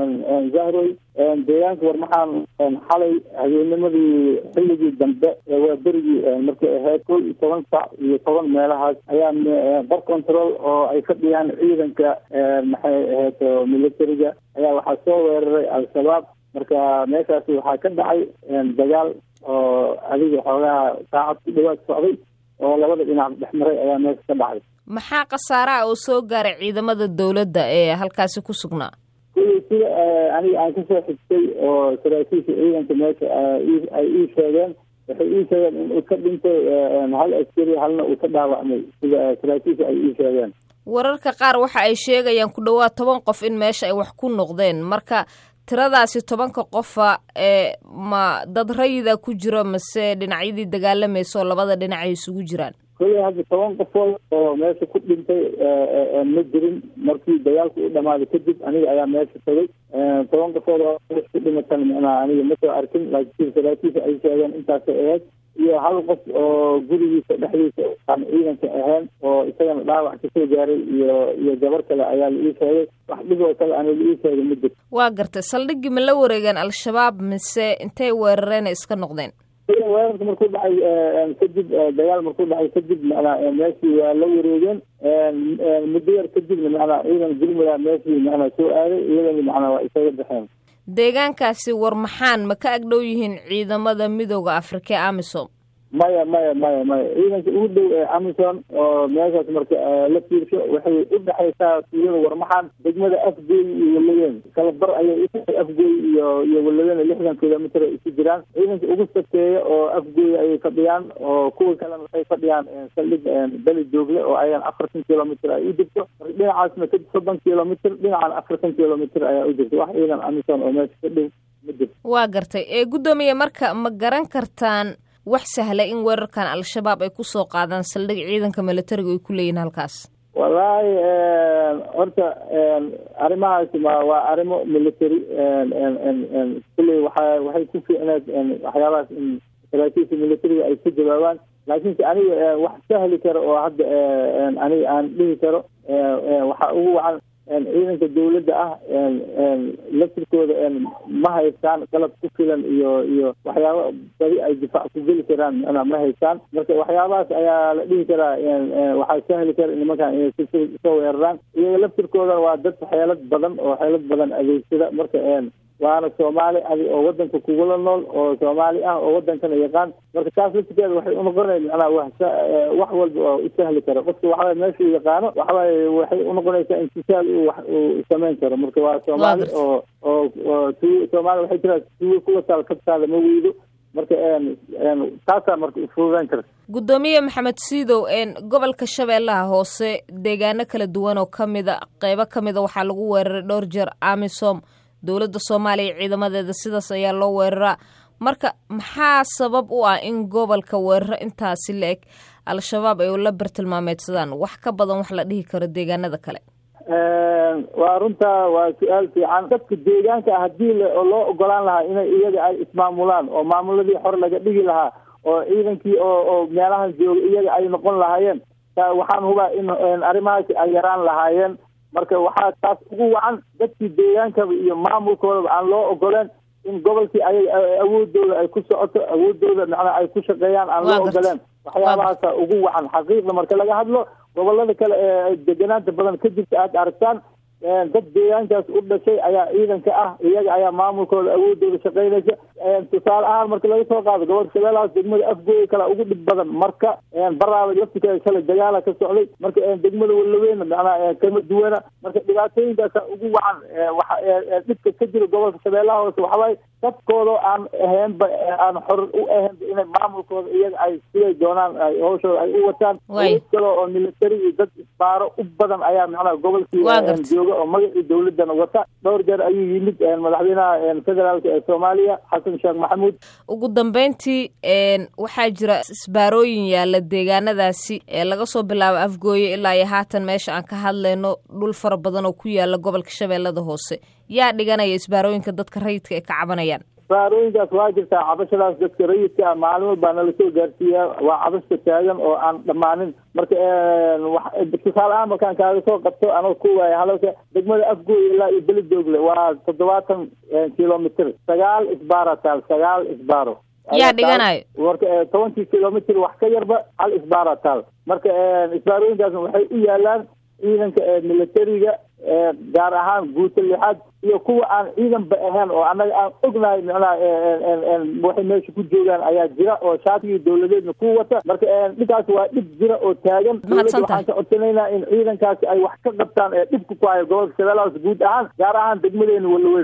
zahroy deegaanka warmaxaan xalay habeennimadii xilligii dambe waa berigii markay ahayd 11 sac iyo 10 meelahaas ayaa bar control oo ay ka dhiyaan ciidanka maxay ahayd militariga ayaa waxaa soo weeraray al-shabaab marka meeshaasi waxaa ka dhacay dagaal oo adiga xoogaha saacad ku dhawaad socday oo labada dhinac dhexmaray ayaa meesha ka dhacay. maxaa khasaaraha oo soo gaaray ciidamada dawladda ee halkaasi ku sugnaa? sida aniga aan kasoo xigtay oo saraakiisha ciidanka meesha ay ii sheegeen waxay ii sheegeen in uu ka dhintay hal askari halna uu ka dhaawacmay sida saraakiisha ay ii sheegeen. wararka qaar waxa ay sheegayaan ku dhawaad 10 qof in meesha ay wax ku noqdeen marka tiradaasi 10 qofa ma dad rayida ku jiro mase dhinacyadii dagaalamayso labada dhinac ay isugu jiraan? kulli hadda 10 qofood oo meesha ku dhintay ma jirin markii dagaalku u dhamaaday kadib aniga ayaa meesha tagay 10 qofood oo ku dhimatan aniga ma soo arkin laakiin saraakiisha ay sheegeen intaas ahayd iyo hal qof oo gurigiisa dhexdiisa aan ciidanka ahayn oo isagana dhaawac ka soo gaaray iyo gabar kale ayaa la ii sheegay wax dhiboo kale aan la ii sheegay ma jirto. waa gartay saldhiggii ma la wareegeen al-shabaab mise intay weerareen iska noqdeen? weerarka markuu dhacay kadib dagaal markuu dhacay kadib meeshii waa la wareegeen muddo yar kadibna ciidan gurmada meeshii soo aaday iyadana waa isaga baxeen. deegaankaasi warmaxaan ma ka agdhow yihiin ciidamada midooda Afrika ee AMISOM? maya ciidanka ugu dhow ee AMISOM oo meeshaas marka la fiirsho waxay u dhaxaysaa tuulada warmaxaan degmada afgooy iyo walaweyn kala bar ayay u tahay afgooy iyo walaweyn 60 kilomitir isu jiraan. ciidanka ugu sakeeya oo afgooy ayay fadhiyaan oo kuwa kalena waxay fadhiyaan saldhig bali joogle oo ayaan 40 kilomitir ay u jirto dhinacaasna ka 30 kilomitir dhinacan 40 kilomitir ayaa u jirto wax ciidan AMISOM oo meesha ka dhow ma jirto. waa gartay gudoomiye marka ma garan kartaan wax sahla in weerarkan al-shabaab ay ku soo qaadaan saldhig ciidanka militariga ay ku leeyihiin halkaas? wallaahi horta arrimahaasi waa arrimo military kulley waxay ku fiicneed waxyaabahaas in saraakiisha militariga ay ku jawaabaan laakiinse aniga wax sahli karo oo hadda aniga aan dhihi karo waxaa ugu wacan ciidanka dawladda ah laftirkooda ma haystaan qalab ku filan iyo waxyaabo badi ay difaac ku geli karaan ma haystaan marka waxyaabahaas ayaa la dhihi karaa waxaa sahli kara nimankan inay soo weeraraan iyaga laftirkooda waa dad xeelad badan adeegsada marka waana Soomaali adi oo wadanka kugula nool oo Soomaali ah oo wadankana yaqaan marka taas laftirkeeda waxay u noqonaysaa wax walba oo u sahli karo qofka waxa meesha yaqaano waxay u noqonaysaa intisaal uu sameyn karo marka waa Soomaali oo Soomaali waxay tiraa kuwa talkabtaada ma weydo marka taasa marka u fududeyn karta. gudoomiye maxamed siidow gobolka shabeellaha hoose deegaano kala duwan oo kamida qaybo kamida waxaa lagu weeraray dhowr jeer AMISOM dawladda Soomaaliya ciidamadeeda sidaas ayaa loo weeraraa marka maxaa sabab u ah in gobolka weeraro intaasi la-eg al-shabaab ay la bartilmaameedsadaan wax ka badan wax la dhihi karo deegaanada kale? waa runtaa waa su-aal fiican dadka deegaanka haddii loo ogolaan lahaa inay iyaga ay ismaamulaan oo maamuladii hore laga dhigi lahaa oo ciidankii oo meelahan jooga iyaga ay noqon lahaayeen waxaan hubaa in arrimahaasi ay yaraan lahaayeen marka waxaa taas ugu wacan dadkii deegaankaba iyo maamulkoodaba aan loo ogoleen in gobolkii awoodooda ay ku socoto awoodooda ay ku shaqeeyaan aan loo ogoleen waxyaabahaasa ugu wacan xaqiiqda marka laga hadlo gobolada kale ee deganaanta badan ka jirta aad aragtaan dad deegaankaas u dhashay ayaa ciidanka ah iyaga ayaa maamulkooda awoodooda shaqeynaysa tusaale ahaan marka laga soo qaado gobolka shabeellahaas degmada afgooy kala ugu dhib badan marka baraaba laftirkeeda kale dagaala ka socday marka degmada walaweyna kama duwana marka dhibaatooyinkaasa ugu wacan dhibka ka jira gobolka shabeellaha hoose waxawaaye dadkooda aan ahaynba aan xor u ahaynba inay maamulkooda iyaga ay siday doonaan ay hawshooda ay u wataan kale oo military iyo dad isbaaro u badan ayaa gobolkii jooga oo magacii dawladana wata dhowr jeer ayuu yimid madaxweynaha federaalka ee Soomaaliya Xasan Sheekh Maxamuud. ugu dambeyntii waxaa jira isbaarooyin yaala deegaanadaasi laga soo bilaabo afgooye ilaa iyo haatan meesha aan ka hadlayno dhul fara badan oo ku yaala gobolka shabeellada hoose yaa dhiganaya isbaarooyinka dadka rayidka ay ka cabanayaan? isbaarooyinkaas waa jirtaa cabashadaas dadka rayidka ah maalin walbaa nala soo gaarsiiyaa waa cabashka taagan oo aan dhammaanin marka tusaale ahaan markaan kaaga soo qabto anoo ku waaya hadalka degmada Afgooy ilaa iyo Beledoogle waa 70 kilomitir 9 isbaaro taal 9 isbaaro yaa dhiganayo warka 10 kilomitir wax ka yarba hal isbaaro taal marka isbaarooyinkaas waxay u yaalaan ciidanka militariga gaar ahaan guuta lixaad iyo kuwa aan ciidanba ahayn oo annaga aan ognahay macnaha waxay meesha ku joogaan ayaa jira oo shaatigii dawladeedna ku wata marka dhibkaas waa dhib jira oo taagan dawladda waxaan ka codsanaynaa in ciidankaasi ay wax ka qabtaan dhibka ku hayo gobolka Shabeellaha guud ahaan gaar ahaan degmadeena Walaweyn